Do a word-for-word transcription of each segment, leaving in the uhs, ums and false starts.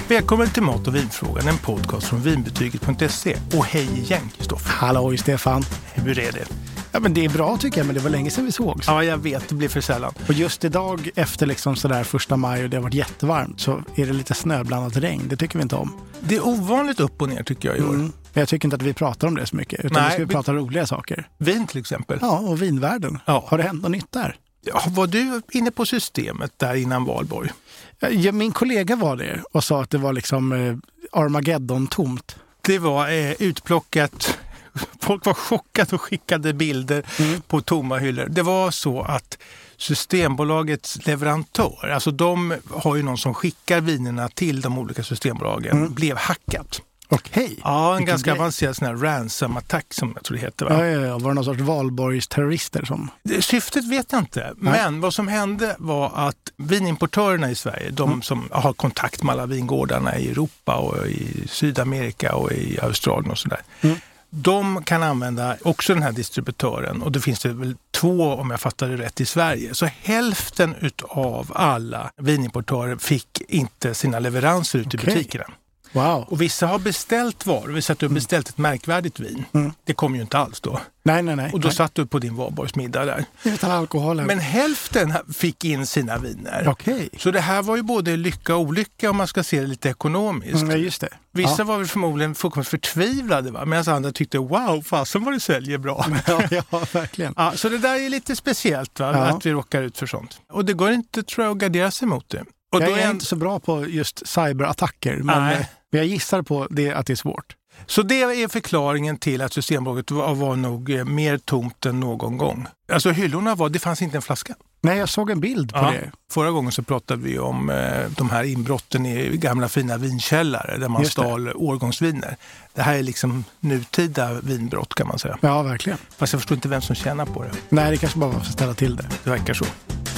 Välkommen till Mat- och vinfrågan, en podcast från vinbetyget punkt se. Och hej igen, Kristoffer. Hallå Stefan. Hur är det? Ja, men det är bra tycker jag, men det var länge sedan vi sågs. Ja, jag vet, det blir för sällan. Och just idag efter liksom sådär första maj och det har varit jättevarmt så är det lite snöblandat regn. Det tycker vi inte om. Det är ovanligt upp och ner tycker jag i år. Mm. Jag tycker inte att vi pratar om det så mycket, utan Nej, vi ska vi... prata roliga saker. Vin till exempel. Ja, och vinvärlden. Ja. Har det hänt något nytt där? Ja, var du inne på systemet där innan valborg? Ja, min kollega var det och sa att det var liksom eh, Armageddon tomt. Det var eh, utplockat. Folk var chockade och skickade bilder mm. på tomma hyllor. Det var så att Systembolagets leverantör, alltså de har ju någon som skickar vinerna till de olika systembolagen, mm. blev hackat. Okej. Ja, en Vilken ganska grej. avancerad sån här ransom-attack som jag tror det heter, va? Ja, ja, ja. Var det någon sorts valborgsterrorister som... Det, syftet vet jag inte, Nej. men vad som hände var att vinimportörerna i Sverige, de mm. som har kontakt med alla vingårdarna i Europa och i Sydamerika och i Australien och sådär, mm. de kan använda också den här distributören, och det finns det väl två, om jag fattar det rätt, i Sverige. Så hälften utav alla vinimportörer fick inte sina leveranser ut i okay. butikerna. Wow. Och vissa har beställt varor. Vi satt och beställt ett märkvärdigt vin. Mm. Det kom ju inte alls då. Nej, nej, nej. Och då nej. satt du på din valborgsmiddag där. Utan alkohol. Men hälften fick in sina viner. Okej. Så det här var ju både lycka och olycka om man ska se det lite ekonomiskt. Mm, ja, just det. Vissa ja. var väl förmodligen fullkomligt förtvivlade, va? Medan andra tyckte, wow, fasen vad det säljer bra. Ja, ja verkligen. Ja, så det där är lite speciellt, va? Ja. Att vi råkar ut för sånt. Och det går inte, tror jag, att gardera sig mot det. Och jag då är är inte så bra på just cyberattacker, men Nej. jag gissar på det att det är svårt. Så det är förklaringen till att Systembolaget var, var nog mer tomt än någon gång. Alltså hyllorna var, det fanns inte en flaska. Nej, jag såg en bild på ja. det. Förra gången så pratade vi om eh, de här inbrotten i gamla fina vinkällare där man Just stal det. årgångsviner. Det här är liksom nutida vinbrott kan man säga. Ja, verkligen. Fast jag förstår inte vem som tjänar på det. Nej, det kanske bara var för att ställa till det. Det verkar så.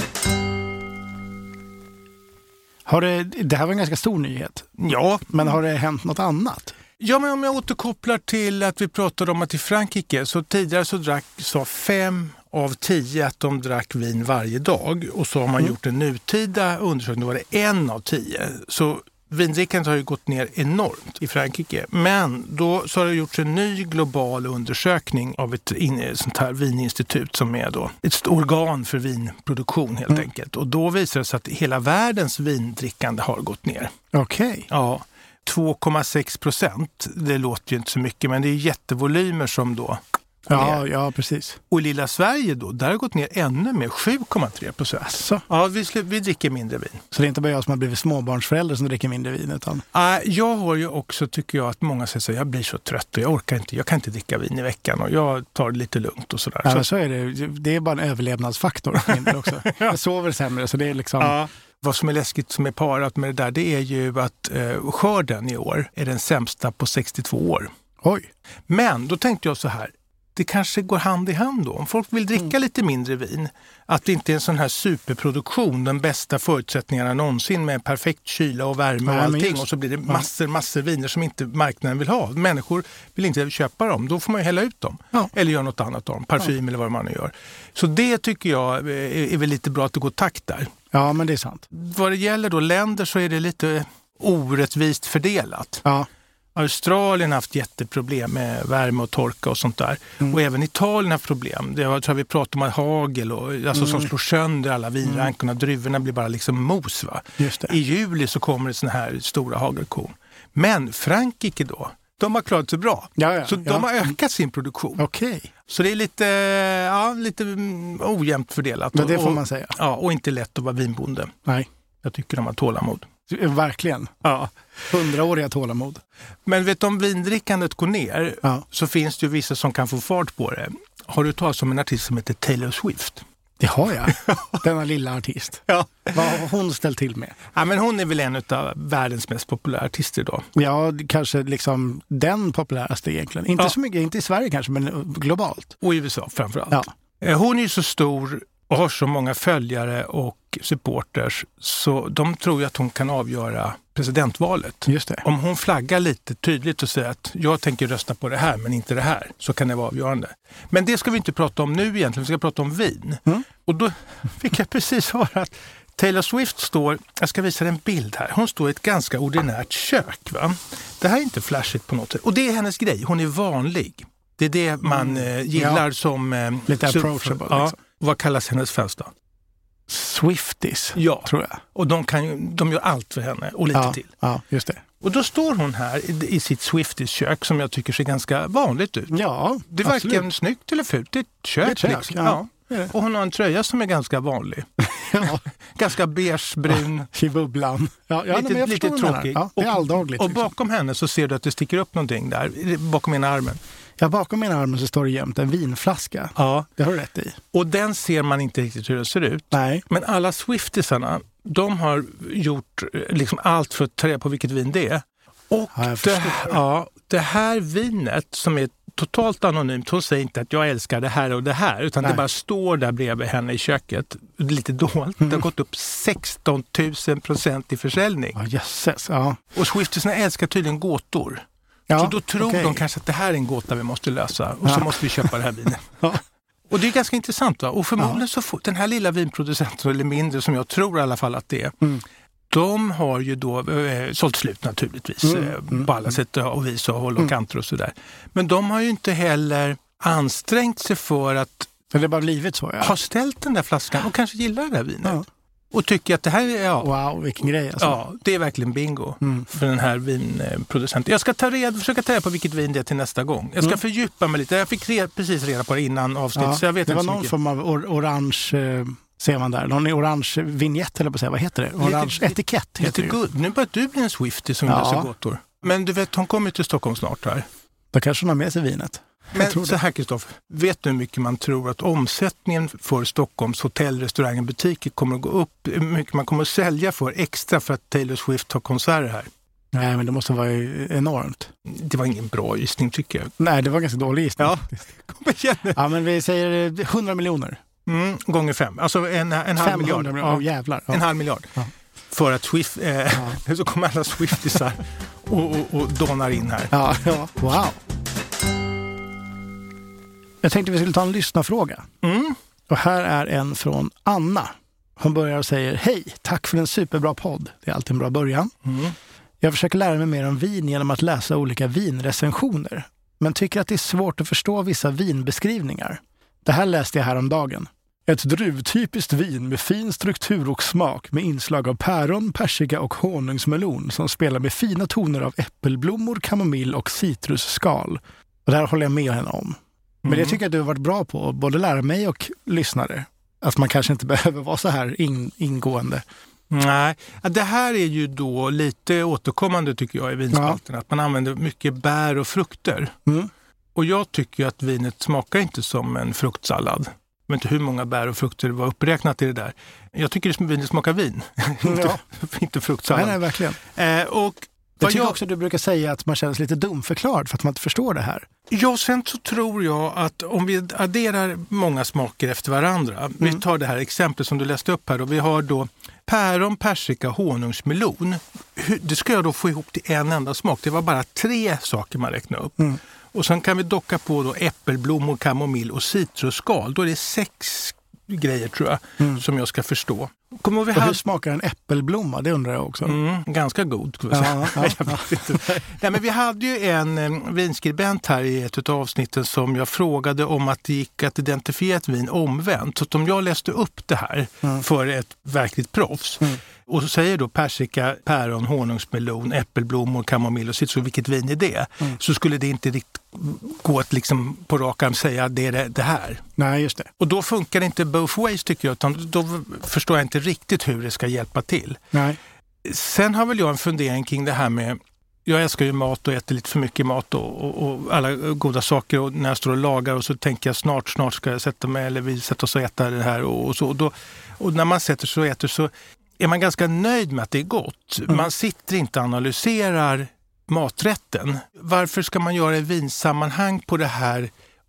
Har det, det här var en ganska stor nyhet. Ja. Men har det hänt något annat? Ja, men om jag återkopplar till att vi pratade om att i Frankrike så tidigare så drack så fem av tio att de drack vin varje dag. Och så har man mm. gjort en nutida undersökning, då var det en av tio. Så vindrickandet har ju gått ner enormt i Frankrike. Men då så har det gjorts en ny global undersökning av ett in, sånt här vininstitut som är då ett organ för vinproduktion helt mm. enkelt. Och då visar det sig att hela världens vindrickande har gått ner. Okej. Okay. Ja, två komma sex procent. Det låter ju inte så mycket, men det är jättevolymer som då Ja, ja, precis. Och i lilla Sverige då, där har det gått ner ännu mer, sju komma tre procent. Alltså. Ja, vi, vi dricker mindre vin. Så det är inte bara jag som har blivit småbarnsförälder som dricker mindre vin? Utan... Äh, jag har ju också, tycker jag, att många säger så här, jag blir så trött och jag orkar inte, jag kan inte dricka vin i veckan och jag tar det lite lugnt och sådär. Ja, så... men så är det. Det är bara en överlevnadsfaktor för min del också. ja. Jag sover sämre, så det är liksom... Ja. Vad som är läskigt som är parat med det där, det är ju att eh, skörden i år är den sämsta på sextiotvå år. Oj. Men då tänkte jag så här, det kanske går hand i hand då. Om folk vill dricka mm. lite mindre vin, att det inte är en sån här superproduktion, den bästa förutsättningarna någonsin med perfekt kyla och värme och ja, allting. Just... Och så blir det massor, massor viner som inte marknaden vill ha. Människor vill inte köpa dem, då får man ju hälla ut dem. Ja. Eller göra något annat av dem, parfym ja. eller vad man nu gör. Så det tycker jag är, är väl lite bra att det går takt där. Ja, men det är sant. Vad det gäller då länder så är det lite orättvist fördelat. Ja. Australien har haft jätteproblem med värme och torka och sånt där. Mm. Och även Italien har problem. Det har, tror jag vi pratar om att hagel och, alltså, mm. som slår sönder alla vinrankorna. Mm. Druvorna blir bara liksom mos. Va? Just det. I juli så kommer det såna här stora hagelkorn. Men Frankrike då, de har klarat sig bra. Ja, ja, så ja. de har ökat sin produktion. Okay. Så det är lite, ja, lite ojämnt fördelat. Men det får och, man säga. Ja, och inte lätt att vara vinbonde. Nej. Jag tycker de har tålamod. Verkligen. Ja. Hundraåriga tålamod. Men vet du, om vindrickandet går ner ja. så finns det ju vissa som kan få fart på det. Har du talat om en artist som heter Taylor Swift? Det har jag. Denna lilla artist. Ja. Vad har hon ställt till med? Ja, men hon är väl en av världens mest populära artister idag. Ja, kanske liksom den populäraste egentligen. Inte ja. så mycket, inte i Sverige kanske, men globalt. Och i U S A framförallt. Ja. Hon är ju så stor och har så många följare och supporters, så de tror ju att hon kan avgöra presidentvalet. Just det. Om hon flaggar lite tydligt och säger att jag tänker rösta på det här men inte det här, så kan det vara avgörande. Men det ska vi inte prata om nu egentligen, vi ska prata om vin. Mm. Och då fick jag precis höra att Taylor Swift står, jag ska visa en bild här, hon står i ett ganska ordinärt kök. Va? Det här är inte flashigt på något sätt. Och det är hennes grej, hon är vanlig. Det är det man mm. eh, gillar ja. som... Eh, Lite approachable. Ja. Liksom. Vad kallas hennes fans då? Swifties, ja. tror jag. Och de, kan, de gör allt för henne och lite ja. till. Ja, just det. Och då står hon här i, i sitt Swifties-kök som jag tycker ser ganska vanligt ut. Ja, det är varken snyggt eller fult, det är ett kök. Det är ett kök liksom. ja. Ja. Och hon har en tröja som är ganska vanlig. ja. Ganska beigebrun. I bubblan. Ja, ja, lite lite tråkig. Ja, det är alldagligt. Och, och bakom liksom. henne så ser du att det sticker upp någonting där, bakom ena armen. Ja, bakom mina armen så står det jämt en vinflaska. Ja. Det har du rätt i. Och den ser man inte riktigt hur den ser ut. Nej. Men alla Swiftiesarna, de har gjort liksom allt för att ta reda på vilket vin det är. Och ja, det, ja, det här vinet som är totalt anonymt, hon säger inte att jag älskar det här och det här, utan Nej. det bara står där bredvid henne i köket, lite dolt. Mm. Det har gått upp sexton tusen procent i försäljning. Ja, jösses, ja. Och Swiftiesarna älskar tydligen gåtor. Ja, så då tror okay. de kanske att det här är en gåta vi måste lösa och ja. så måste vi köpa det här vinet. ja. Och det är ganska intressant va? Och förmodligen ja. så får den här lilla vinproducenten, eller mindre som jag tror i alla fall att det är, mm. de har ju då eh, sålt slut naturligtvis mm. eh, mm. på alla sätt och vis och håll och kanter och sådär. Men de har ju inte heller ansträngt sig för att för det bara blivit så, ja. ha ställt den där flaskan och kanske gillar det här vinet. Ja. Och tycker att det här är... Ja, wow, vilken grej alltså. Ja, det är verkligen bingo mm. för den här vinproducenten. Jag ska ta reda, försöka ta reda på vilket vin det är till nästa gång. Jag ska mm. fördjupa mig lite. Jag fick re, precis reda på det innan avsnitt. Ja, så jag vet det inte var någon form av or- orange... Eh, ser man där. Någon orange vignett eller på att säga. Vad heter det? Orange lite, etikett heter lite det. Nu börjar du bli en Swiftie som ja. löser gåtor. Men du vet, hon kommer till Stockholm snart här. Då kanske hon har med sig vinet. Men så här Kristoffer, vet du hur mycket man tror att omsättningen för Stockholms hotell, restauranger, butiker kommer att gå upp? Hur mycket man kommer att sälja för extra för att Taylor Swift har konserter här? Nej, men det måste vara enormt. Det var ingen bra gissning tycker jag. Nej, det var ganska dålig gissning. Ja, kom igen nu. Ja, men vi säger hundra miljoner. Mm, gånger fem. Alltså en, en halv miljard. miljoner. Ja, jävlar. Ja. En halv miljard. Ja. För att Swift, eh, ja. så kommer alla Swiftisar och, och, och donar in här. Ja, ja. Wow. Jag tänkte vi skulle ta en lyssnarfråga. Mm. Och här är en från Anna. Hon börjar och säger: hej, tack för en superbra podd. Det är alltid en bra början. Mm. Jag försöker lära mig mer om vin genom att läsa olika vinrecensioner. Men tycker att det är svårt att förstå vissa vinbeskrivningar. Det här läste jag häromdagen. Ett druvtypiskt vin med fin struktur och smak med inslag av päron, persika och honungsmelon som spelar med fina toner av äppelblommor, kamomill och citrusskal. Och det här håller jag med henne om. Men mm. jag tycker att du har varit bra på att både lära mig och lyssnare att man kanske inte behöver vara så här in, ingående. Nej, det här är ju då lite återkommande tycker jag i vinspalterna. Ja. Att man använder mycket bär och frukter. Mm. Och jag tycker att vinet smakar inte som en fruktsallad. Jag vet inte hur många bär och frukter var uppräknat i det där. Jag tycker att vinet smakar vin. Ja. inte fruktsallad. Nej, nej verkligen. Eh, och jag tycker jag också att du brukar säga att man känns lite dumförklarad för att man inte förstår det här. Ja, sen så tror jag att om vi adderar många smaker efter varandra. Mm. Vi tar det här exemplet som du läste upp här. Och vi har då päron, persika, honungsmelon. Det ska jag då få ihop till en enda smak. Det var bara tre saker man räknade upp. Mm. Och sen kan vi docka på då äppelblommor, kamomill och citrusskal. Då är det sex grejer tror jag mm. som jag ska förstå. Kommer vi och hade... Hur smakar en äppelblomma? Det undrar jag också. Mm, ganska god. Skulle jag säga. Ja, ja, ja. Nej, men vi hade ju en eh, vinskribent här i ett av avsnitten som jag frågade om att det gick att identifiera ett vin omvänt. Så att om jag läste upp det här mm. för ett verkligt proffs mm. och så säger då persika, päron, honungsmelon, äppelblommor, kamomill och citrus, vilket vin är det? Mm. Så skulle det inte riktigt gå att liksom på rak arm säga att det är det, det här. Nej, just det. Och då funkar det inte both ways tycker jag, utan då förstår jag inte riktigt hur det ska hjälpa till. Nej. Sen har väl jag en fundering kring det här med, jag älskar ju mat och äter lite för mycket mat och, och, och alla goda saker och när jag står och lagar och så tänker jag snart, snart ska jag sätta mig eller vi sätter oss och äta det här och, och så. Och, då, och när man sätter sig och äter så är man ganska nöjd med att det är gott. Mm. Man sitter inte och analyserar maträtten. Varför ska man göra i vinsammanhang på det här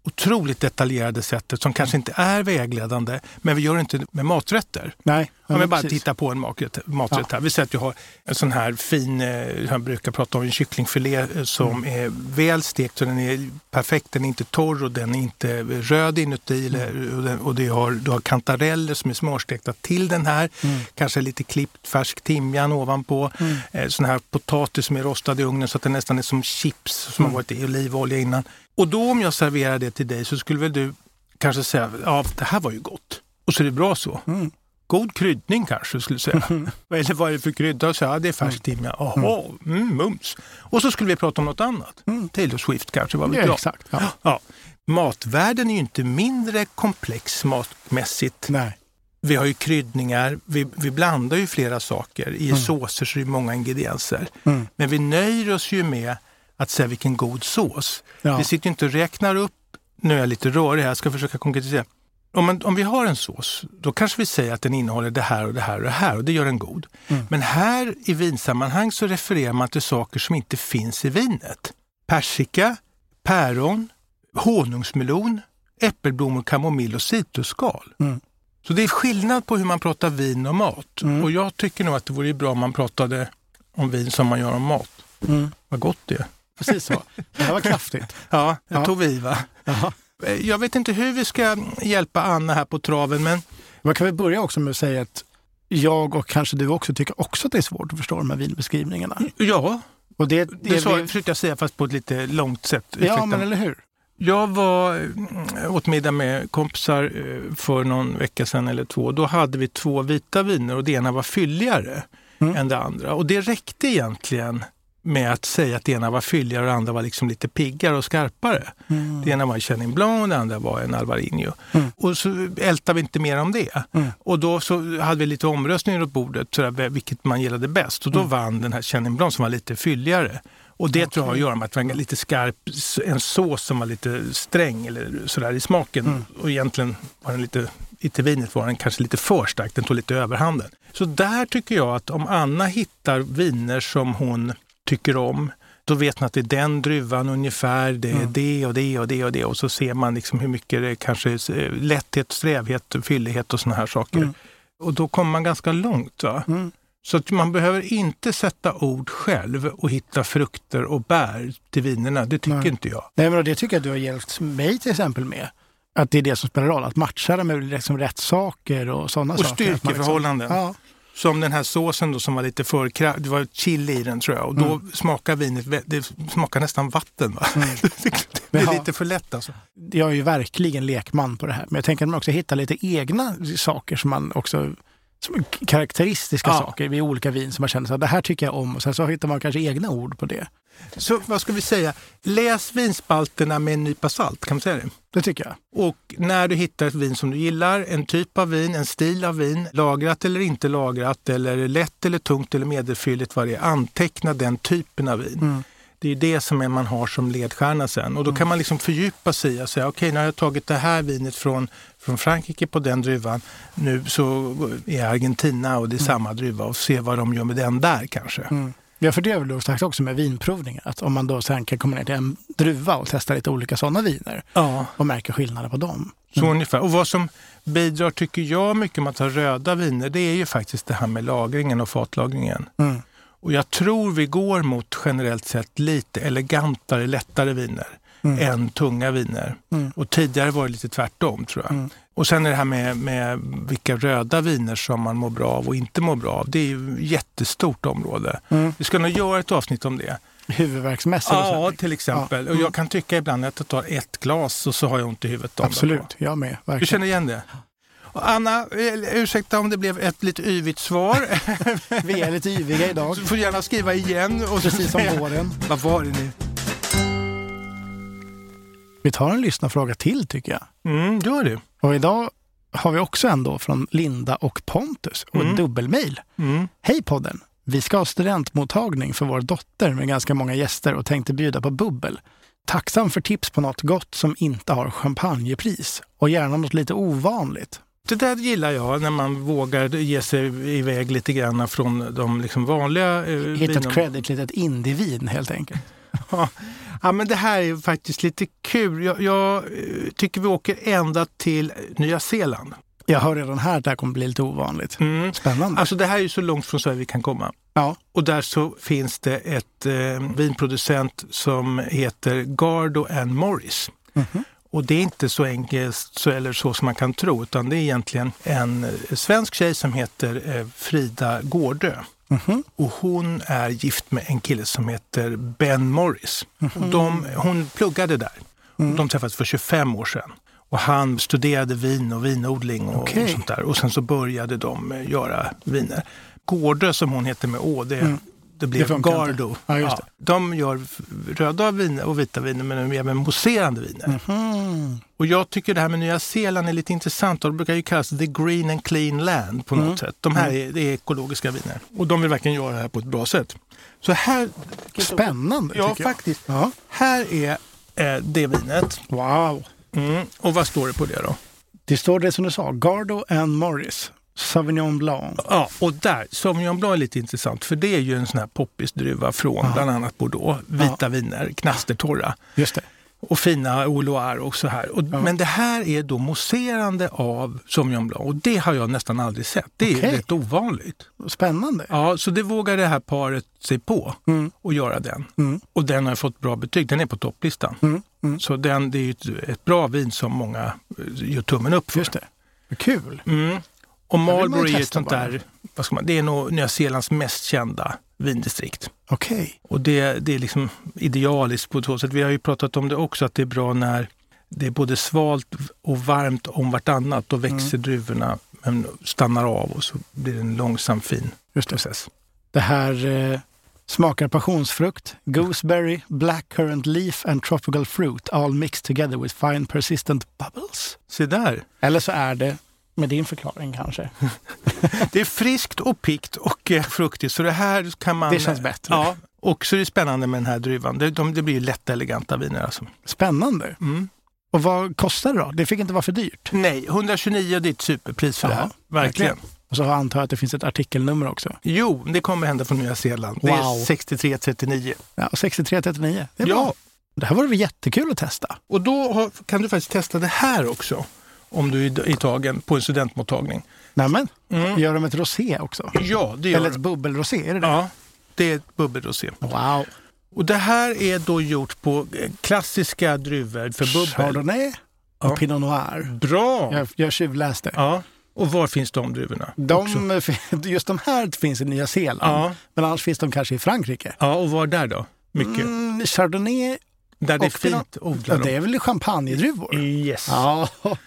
otroligt detaljerade sättet som kanske inte är vägledande, men vi gör det inte med maträtter. Nej. Om vi bara tittar på en maträtt, maträtt Ja. här. Vi säger att jag har en sån här fin, eh, jag brukar prata om en kycklingfilé som mm. är väl stekt så den är perfekt, den är inte torr och den är inte röd inuti mm. eller, och, den, och det har, du har kantareller som är smårstekta till den här, mm. kanske lite klippt färsk timjan ovanpå, mm. eh, sån här potatis som är rostad i ugnen så att den nästan är som chips som mm. har varit i olivolja innan. Och då om jag serverar det till dig så skulle väl du kanske säga, ja det här var ju gott. Och så är det bra så. Mm. God kryddning kanske skulle jag säga. Mm. Eller vad är det för krydda? Så, ja, det är färsk timja. Jaha, mm, mums. Och så skulle vi prata om något annat. Mm. Taylor Swift kanske, vad vet ja, jag. Exakt, ja. Ja. Matvärlden är ju inte mindre komplex matmässigt. Nej. Vi har ju kryddningar, vi, vi blandar ju flera saker. I Mm. såser så är det många ingredienser. Mm. Men vi nöjer oss ju med att säga vilken god sås. Ja. Vi sitter ju inte och räknar upp, nu är jag lite rörig här, jag ska försöka konkretisera. Om, man, om vi har en sås, då kanske vi säger att den innehåller det här och det här och det här och det gör den god. Mm. Men här i vinsammanhang så refererar man till saker som inte finns i vinet. Persika, päron, honungsmelon, äppelblommor, kamomill och citrusskal. Mm. Så det är skillnad på hur man pratar vin och mat. Mm. Och jag tycker nog att det vore bra om man pratade om vin som man gör om mat. Mm. Vad gott det är. Precis så. Det här var kraftigt. Ja, jag ja. tog vi va? Jaha. Jag vet inte hur vi ska hjälpa Anna här på traven, men... Man kan väl börja också med att säga att jag och kanske du också tycker också att det är svårt att förstå de här vinbeskrivningarna. Ja, och det, det, det så, vi... försökte jag säga fast på ett lite långt sätt. Ja, Ursäkta. men eller hur? Jag var åt middag med kompisar för någon vecka sedan eller två. Då hade vi två vita viner och det ena var fylligare mm. än det andra. Och det räckte egentligen med att säga att det ena var fylligare och det andra var liksom lite piggare och skarpare. Mm. Det ena var en Chenin Blanc och det andra var en Alvarinho. Mm. Och så ältade vi inte mer om det. Mm. Och då så hade vi lite omröstningar på bordet, sådär, vilket man gillade bäst. Och då mm. vann den här Chenin Blanc som var lite fylligare. Och det okay. tror jag har att göra med att det var lite skarp, en sås som var lite sträng eller sådär i smaken. Mm. Och egentligen var den lite, i till vinet var den kanske lite för stark, den tog lite överhanden. Så där tycker jag att om Anna hittar viner som hon tycker om, då vet man att det är den druvan ungefär, det är mm. det och det och det och det. Och så ser man liksom hur mycket det kanske är lätthet, strävhet, fyllighet och såna här saker. Mm. Och då kommer man ganska långt va? Mm. Så att man behöver inte sätta ord själv och hitta frukter och bär till vinerna. Det tycker Nej. inte jag. Nej, men det tycker jag att du har hjälpt mig till exempel med. Att det är det som spelar roll. Att matcha det med liksom rätt saker och sådana saker. Och styrkeförhållanden. Liksom, ja. Som den här såsen då som var lite för kraftig. Det var chili i den tror jag. Och då mm. smakar vinet, det smakar nästan vatten va? Mm. Det är ja. lite för lätt alltså. Jag är ju verkligen lekman på det här. Men jag tänker att man också hittar lite egna saker som man också... som karaktäristiska ja. saker vid olika vin som man känner så att det här tycker jag om och sen så hittar man kanske egna ord på det. Så vad ska vi säga? Läs vinspalterna med en nypa salt, kan man säga det? Det tycker jag. Och när du hittar ett vin som du gillar, en typ av vin, en stil av vin, lagrat eller inte lagrat eller lätt eller tungt eller medelfylligt vad det är, anteckna den typen av vin. Mm. Det är det som man har som ledstjärna sen. Och då kan man liksom fördjupa sig och säga okej, okay, nu har jag tagit det här vinet från, från Frankrike på den druvan. Nu så är Argentina och det är mm. samma druva och se vad de gör med den där kanske. Mm. Ja, för det är väl sagt också med vinprovningar. Att om man då sen kan komma ner till en druva och testa lite olika sådana viner ja. och märka skillnader på dem. Mm. Så ungefär. Och vad som bidrar tycker jag mycket med att ha röda viner, det är ju faktiskt det här med lagringen och fatlagringen. Mm. Och jag tror vi går mot generellt sett lite elegantare, lättare viner mm. än tunga viner. Mm. Och tidigare var det lite tvärtom tror jag. Mm. Och sen är det här med, med vilka röda viner som man mår bra av och inte mår bra av. Det är ju ett jättestort område. Mm. Vi ska nog göra ett avsnitt om det. Huvudvärksmässigt? Ja, till exempel. Ja. Mm. Och jag kan tycka ibland att jag tar ett glas och så har jag ont i huvudet. Absolut, jag med. Verkligen. Du känner igen det? Anna, ursäkta om det blev ett lite yvigt svar. Vi är lite yviga idag. Du får gärna skriva igen. Och precis som våren. Vad var det nu? Vi tar en lyssnarfråga till tycker jag. Mm, gör det. Och idag har vi också ändå från Linda och Pontus och mm. ett dubbelmail. Mm. Hej podden! Vi ska ha studentmottagning för vår dotter med ganska många gäster och tänkte bjuda på bubbel. Tacksam för tips på något gott som inte har champagnepris och gärna något lite ovanligt. Det där gillar jag när man vågar ge sig iväg lite grann från de liksom vanliga... Eh, Hitta ett credit, litet indievin helt enkelt. Ja, Ja, men det här är faktiskt lite kul. Jag, jag tycker vi åker ända till Nya Zeeland. Jag hör redan här att det här kommer bli lite ovanligt. Mm. Spännande. Alltså det här är ju så långt från Sverige vi kan komma. Ja. Och där så finns det ett eh, vinproducent som heter Gardo and Morris. Mm-hmm. Och det är inte så enkelt så, eller så som man kan tro, utan det är egentligen en svensk tjej som heter eh, Frida Gårdö. Mm-hmm. Och hon är gift med en kille som heter Ben Morris. Mm-hmm. Och de, hon pluggade där. Mm. Och de träffades för tjugofem år sedan. Och han studerade vin och vinodling och, okay. och sånt där. Och sen så började de göra viner. Gårdö som hon heter med å, det, mm. det blev det Gardo. Ja, just det. Ja, de gör röda viner och vita viner, men de gör även mousserande viner. Mm. Och jag tycker det här med Nya Zeeland är lite intressant. Och det brukar ju kallas the green and clean land på något mm. sätt. De här mm. är, det är ekologiska viner. Och de vill verkligen göra det här på ett bra sätt. Så här... Spännande, ja, tycker jag. Faktiskt. Ja, här är eh, det vinet. Wow. Mm. Och vad står det på det då? Det står det som du sa, Gardo and Morris, Sauvignon Blanc. Ja, och där, Sauvignon Blanc är lite intressant, för det är ju en sån här poppis druva från ja. bland annat Bordeaux, vita ja. viner, knastertorra. Just det. Och fina Oloir och så här. Och, ja. Men det här är då mousserande av Sauvignon Blanc, och det har jag nästan aldrig sett. Det är okay. rätt ovanligt. Spännande. Ja, så det vågar det här paret sig på mm. och göra den. Mm. Och den har fått bra betyg, den är på topplistan. Mm. Mm. Så den, det är ju ett, ett bra vin som många gör tummen upp för. Just det. Kul. Mm. Och Marlborough är ett sånt där, vad ska man, det är nog Nya Zeelands mest kända vindistrikt. Okej. Okay. Och det, det är liksom idealiskt på så sätt. Vi har ju pratat om det också, att det är bra när det är både svalt och varmt om vartannat. Då växer mm. druvorna, men stannar av och så blir det en långsam fin Just det. process. Det här eh, smakar passionsfrukt, gooseberry, blackcurrant leaf and tropical fruit all mixed together with fine persistent bubbles. Se där. Eller så är det med din förklaring kanske. Det är friskt och pikt och eh, fruktigt, så det här kan man... Det känns bättre. Ja, och så är det spännande med den här druvan. Det, de, det blir ju lätt eleganta viner alltså. Spännande. Mm. Och vad kostar det då? Det fick inte vara för dyrt. Nej, etthundratjugonio är ett superpris för Jaha, det här. Verkligen. verkligen. Och så antar jag att det finns ett artikelnummer också. Jo, det kommer hända från Nya Zeeland. Wow. Det är sextiotre trettionio. Ja, sextiotre trettionio. Det är ja. bra. Det här var väl jättekul att testa. Och då har, kan du faktiskt testa det här också. Om du är i tagen på en studentmottagning. Nämen, mm. gör de ett rosé också? Ja, det gör Eller ett bubbelrosé, är det det? Ja, det är ett bubbelrosé. Wow. Och det här är då gjort på klassiska druvor för bubbel. Chardonnay och ja. Pinot Noir. Bra! Jag, jag tjuvläste. Ja. Och var finns de druvorna? De, just de här finns i Nya Zeeland. Ja. Men annars finns de kanske i Frankrike. Ja, och var där då? Mycket? Mm, Chardonnay. Där det är fint odlar ja, det är väl champagnedruvor? Yes. Ja,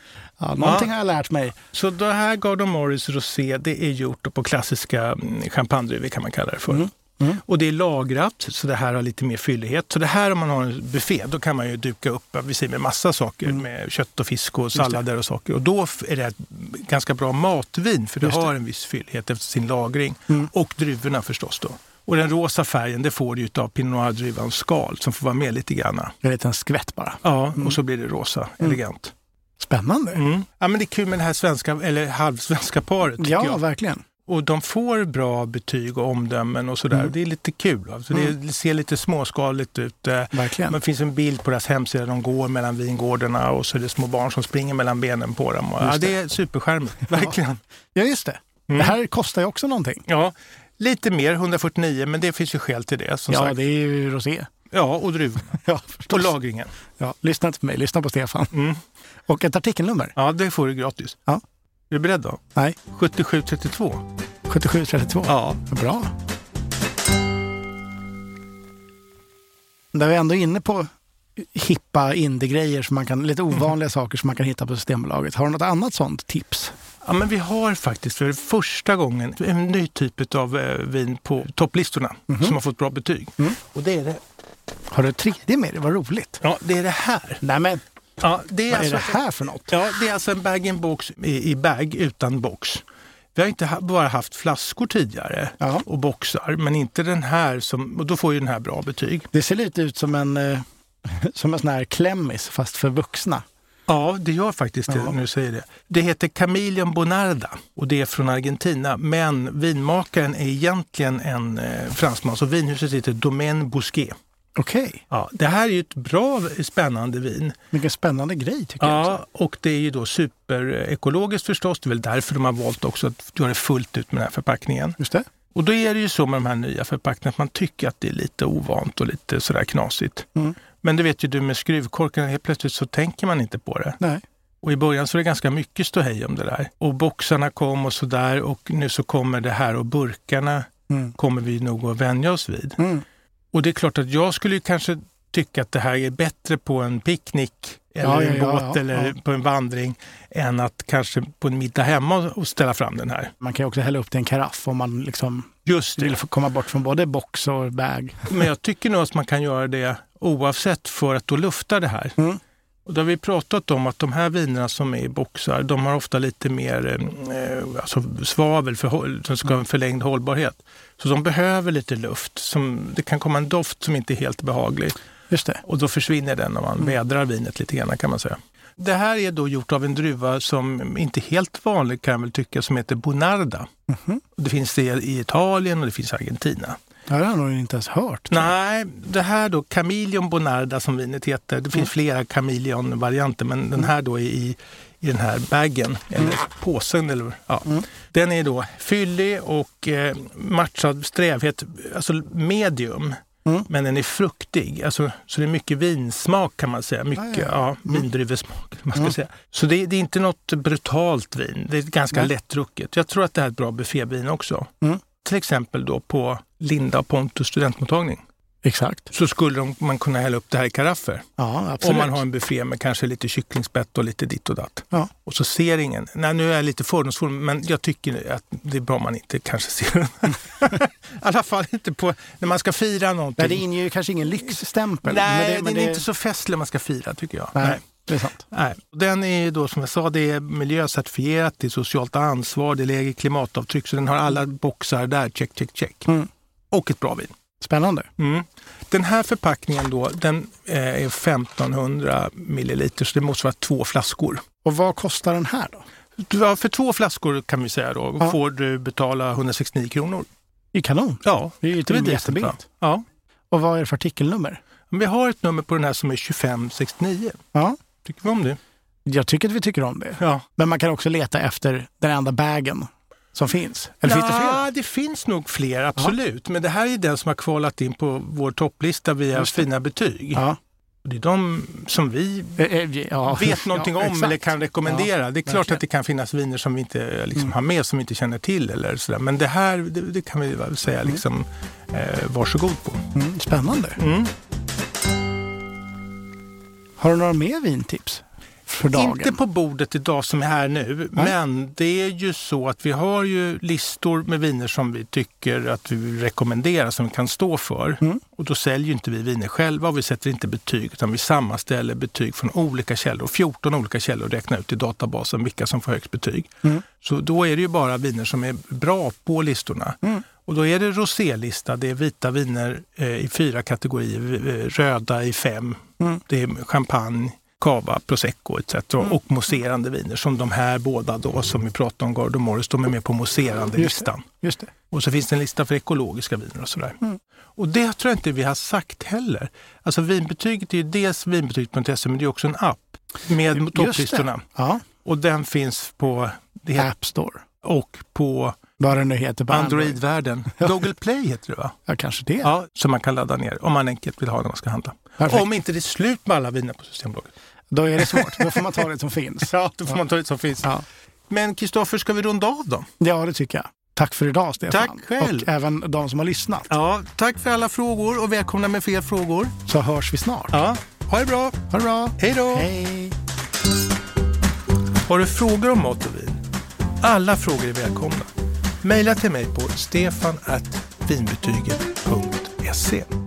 ja någonting ja. har jag lärt mig. Så det här Gardo Morris Rosé, det är gjort på klassiska champagnedruvor kan man kalla det för. Mm. Mm. Och det är lagrat, så det här har lite mer fyllighet. Så det här, om man har en buffé, då kan man ju duka upp vi ser, med massa saker, mm. med kött och fisk och sallader och saker. Och då är det ett ganska bra matvin, för det Just har det. en viss fyllighet efter sin lagring. Mm. Och druvorna förstås då. Och den rosa färgen, det får du ju av Pinot Noir-druvans skal som får vara med lite grann. Det är lite en skvätt bara. Ja, mm. och så blir det rosa, mm. elegant. Spännande. Mm. Ja, men det är kul med det här svenska, eller halvsvenska paret, tycker ja, jag. verkligen. Och de får bra betyg och omdömen och sådär. Mm. Det är lite kul. Alltså mm. Det ser lite småskaligt ut. Verkligen. Det finns en bild på deras hemsida. De går mellan vingårdarna och så är det små barn som springer mellan benen på dem. Ja, det. det är superskärmigt. Verkligen. Ja, just det. Mm. Det här kostar ju också någonting. Ja, lite mer, etthundrafyrtionio, men det finns ju skäl till det. Som ja, sagt. Det är ju rosé. Ja, och druvorna. Ja, och lagringen. Ja, lyssna inte på mig, lyssna på Stefan. Mm. Och ett artikelnummer. Ja, det får du gratis. Ja. Är du beredd då? Nej. sjuttiosju trettiotvå. sjuttiosju trettiotvå? Ja. Bra. Där vi är ändå inne på hippa indie-grejer, som man kan, lite ovanliga mm. saker som man kan hitta på Systembolaget. Har du något annat sånt tips? Ja, men vi har faktiskt för första gången en ny typ av eh, vin på topplistorna mm-hmm. som har fått bra betyg. Mm. Och det är det. Har du ett tredje med det? Vad roligt. Ja, det är det här. Nämen. Ja, det är Vad alltså, är det här för något? Ja, det är alltså en bag-in-box i, i bag utan box. Vi har inte ha, bara haft flaskor tidigare ja. och boxar, men inte den här som, och då får ju den här bra betyg. Det ser lite ut som en, eh, som en sån här klemmis fast för vuxna. Ja, det gör faktiskt det, ja. när du säger det. Det heter Camillon Bonarda och det är från Argentina, men vinmakaren är egentligen en eh, fransman, så vinhuset heter Domaine Bousquet. Okej. Okay. Ja, det här är ju ett bra, spännande vin. Vilken spännande grej tycker ja, jag. Ja, och det är ju då superekologiskt förstås. Det är väl därför de har valt också att göra det fullt ut med den här förpackningen. Just det. Och då är det ju så med de här nya förpackningarna att man tycker att det är lite ovant och lite sådär knasigt. Mm. Men det vet ju du med skruvkorken, helt plötsligt så tänker man inte på det. Nej. Och i början så är det ganska mycket ståhej om det där. Och boxarna kom och sådär och nu så kommer det här och burkarna mm. kommer vi nog att vänja oss vid. Mm. Och det är klart att jag skulle ju kanske tycka att det här är bättre på en picknick eller ja, en ja, båt ja, ja, eller ja. på en vandring än att kanske på en middag hemma och ställa fram den här. Man kan ju också hälla upp till en karaff om man liksom Just vill komma bort från både box och bag. Men jag tycker nog att man kan göra det oavsett för att då lufta det här. Mm. Och då har vi pratat om att de här vinerna som är i boxar, de har ofta lite mer eh, alltså svavel för, som ska ha en förlängd hållbarhet. Så de behöver lite luft. Som, det kan komma en doft som inte är helt behaglig. Just det. Och då försvinner den när man mm. vädrar vinet lite grann kan man säga. Det här är då gjort av en druva som inte är helt vanlig kan jag väl tycka, som heter Bonarda. Mm-hmm. Det finns det i Italien och det finns i Argentina. Det har jag nog inte ens hört. Nej, det här då, Chameleon Bonarda som vinet heter. Det finns mm. flera Chameleon-varianter, men den här då är i, i den här baggen, eller mm. påsen. Eller, ja. mm. Den är då fyllig och eh, matchad strävhet, alltså medium. Mm. Men den är fruktig, alltså, så det är mycket vinsmak kan man säga. Mycket ah, ja. Ja, mm. vindruvesmak. Man ska mm. säga. Så det, det är inte något brutalt vin, det är ganska mm. lättdrucket. Jag tror att det här är ett bra buffévin också. Mm. Till exempel då på Linda och Pontus studentmottagning. Exakt. Så skulle de, man kunna hälla upp det här i karaffer. Ja, absolut. Om man har en buffé med kanske lite kycklingspett och lite ditt och datt. Ja. Och så ser ingen. Nej, nu är jag lite fördomsfull, men jag tycker att det är bra man inte kanske ser den. I alla fall inte på när man ska fira någonting. Nej, det inger ju kanske ingen lyxstämpel. Nej, men det, men det är det... inte så festlig man ska fira tycker jag. Nej. Nej. Det är sant. Nej. Den är då som jag sa, det är miljöcertifierat, det är socialt ansvar, det är lägre klimatavtryck, så den har alla boxar där, check, check, check. Mm. Och ett bra vin. Spännande. Mm. Den här förpackningen då, den är femtonhundra milliliter, så det motsvarar två flaskor. Och vad kostar den här då? Ja, för två flaskor kan vi säga då, ja. får du betala hundrasextionio kronor. I kanon. Ja, det är ju till jättebilligt. Ja. Och vad är det för artikelnummer? Vi har ett nummer på den här som är tjugofem sextionio. Ja. Tycker vi om det? Jag tycker att vi tycker om det. Ja. Men man kan också leta efter den enda bagen som finns. Eller ja, finns det fler? Det finns nog fler, absolut. Ja. Men det här är den som har kvalat in på vår topplista via fina betyg. Ja. Det är de som vi ja. vet någonting ja, om eller kan rekommendera. Ja, det är klart verkligen. Att det kan finnas viner som vi inte liksom, mm. har med, som vi inte känner till. Eller sådär. Men det här, det, det kan vi väl säga mm. liksom, eh, varsågod på. Mm, spännande. Mm. Har du några mer vintips för dagen? Inte på bordet idag som är här nu, Nej. Men det är ju så att vi har ju listor med viner som vi tycker att vi rekommenderar, som vi kan stå för. Mm. Och då säljer ju inte vi viner själva och vi sätter inte betyg, utan vi sammanställer betyg från olika källor, fjorton olika källor, och räknar ut i databasen vilka som får högst betyg. Mm. Så då är det ju bara viner som är bra på listorna. Mm. Och då är det rosélista, det är vita viner eh, i fyra kategorier, röda i fem, mm. det är champagne, cava, prosecco et cetera. Mm. Och mousserande viner som de här båda då som vi pratade om, Gard och Morris, de är med på mousserande listan. Just det. Och så finns det en lista för ekologiska viner och sådär. Mm. Och det tror jag inte vi har sagt heller. Alltså vinbetyget är ju dels vinbetyget punkt se, men det är också en app med topplistorna. Ja. Och den finns på det App Store. Och på vad det nu heter på Android-världen. Google Play heter det va? Ja, kanske det. Ja, så man kan ladda ner om man enkelt vill ha när man ska handla. Perfekt. Om inte det är slut med alla viner på Systembolaget. Då är det svårt. Då får man ta det som finns. Ja, då får ja. man ta det som finns. Ja. Men Kristoffer, ska vi runda av då? Ja, det tycker jag. Tack för idag, Stefan. Tack själv. Och även de som har lyssnat. Ja, tack för alla frågor och välkomna med fler frågor. Så hörs vi snart. Ja, ha det bra. Ha det bra. Hej då. Hej. Har du frågor om mat och vin? Alla frågor är välkomna. Maila till mig på stefan at vinbetyget punkt se.